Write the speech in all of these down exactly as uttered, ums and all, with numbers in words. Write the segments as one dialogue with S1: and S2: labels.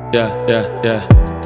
S1: Yeah, yeah, yeah.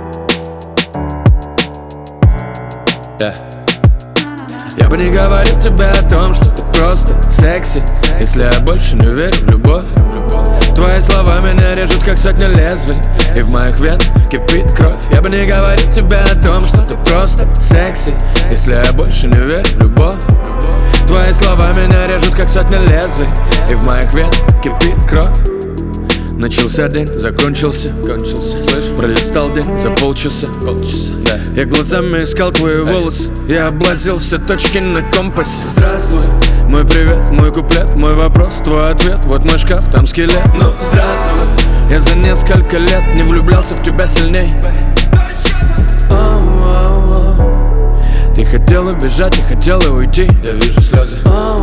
S1: Yeah. Я бы не говорил тебе о том, что ты просто секси, если я больше не верю в любовь. Твои слова меня режут, как сотня лезвий, и в моих венах кипит кровь. Я бы не говорил тебе о том, что ты просто секси, если я больше не верю в любовь. Твои слова меня режут, как сотня лезвий, и в моих венах кипит кровь. Начался день, закончился, кончился. Слышь, пролистал день за полчаса, полчаса. Да. Я глазами искал твои волосы, я облазил все точки на компасе. Здравствуй, мой привет, мой куплет, мой вопрос, твой ответ. Вот мой шкаф, там скелет. Ну, здравствуй. Я за несколько лет не влюблялся в тебя сильней. Ты хотела бежать, я хотела уйти. Я вижу слезы.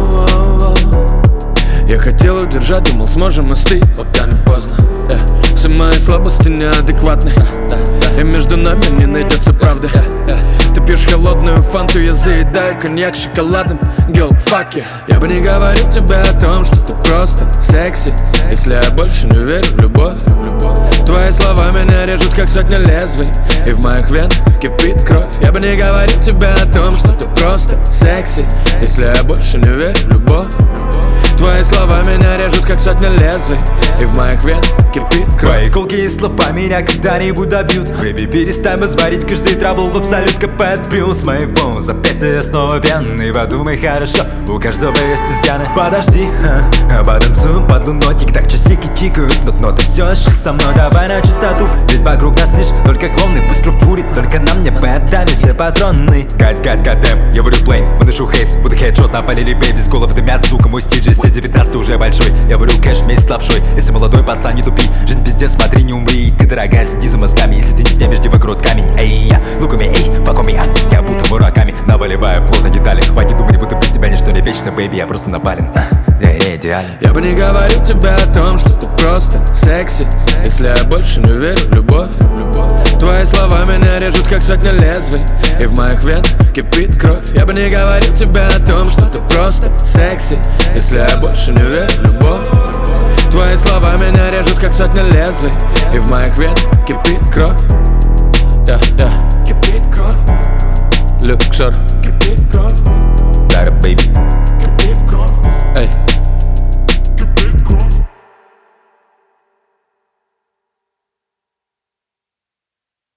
S1: Я хотел удержать, думал, сможем остыть, пока не поздно. yeah. Все мои слабости неадекватны, и между нами не найдется правды. Ты пьешь холодную фанту, я заедаю коньяк шоколадом. Girl, fuck you. Я бы не говорил тебе о том, что ты просто секси, если я больше не верю в любовь. Твои слова меня режут, как сотня лезвий, и в моих венах кипит кровь. Я бы не говорил тебе о том, что ты просто секси, если я больше не верю в любовь. Твои слова меня режут, как сотня лезвий, и в моих венах кипит кровь.
S2: Твои колкие слова меня когда-нибудь добьют. Бэби, перестань зварить каждый трабл в абсолют капает плюс моего запястья я снова пьяный. Подумай хорошо, у каждого есть изъяны. Подожди, ха, потанцуем под луной, тик-так часики тикают, но ноты все еще со мной. Давай на чистоту, ведь вокруг нас лишь только клоуны. Быстро курит, только на мне поддали все патроны. Гайс, гайс, гадэм, я варю плейн, выношу хейс, будто хедшот напалили бэби. С голов дымят, сука, мой стиджи, девятнадцать уже большой. Я варю кэш вместе с лапшой. Если молодой пацан, не тупи, жизнь пиздец, смотри, не умри. Ты дорогая, следи за мозгами, если ты не снимешь, диво крот камень. Эй, я, луками, эй, факоми, а я будто мураками, наваливаю плотно детали. Хватит думать, будто без тебя ничто не вечно, бэйби, я просто напален. Я, я идеален.
S1: Я бы не говорил тебе о том, что ты просто секси, если я больше не верю в любовь. Твои слова меня режут, как сотня лезвий, и в моих венах кипит кровь. Я бы не говорил тебе о том, что ты просто секси, если я больше не верю в любовь. Твои слова меня режут, как сотня лезвий, и в моих венах кипит кровь. Yeah, yeah. Кипит кровь. Люксор.